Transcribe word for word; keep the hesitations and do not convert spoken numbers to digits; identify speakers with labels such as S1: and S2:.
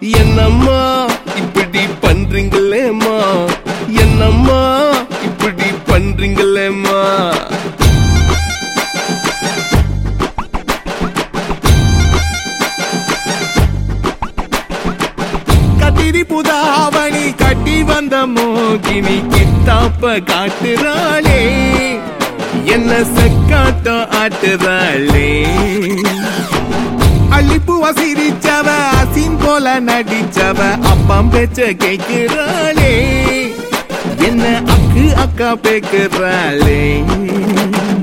S1: என்னம்மா இப்படி பண்றீங்களேம்மா, என்னம்மா இப்படி பண்றீங்களேம்மா. கத்திரி புதாவணி கட்டி வந்த மோகினி கித்தாப்ப காட்டுறாளே, என்ன செக்காட்டம் ஆட்டுறாளே. அள்ளிப்பூவ சிரிச்சவ அசின் போல நடிச்சவ அப்பம் பேச்ச கேட்கிறாளே, என்ன அக்கு அக்கா பேக்குறாளே.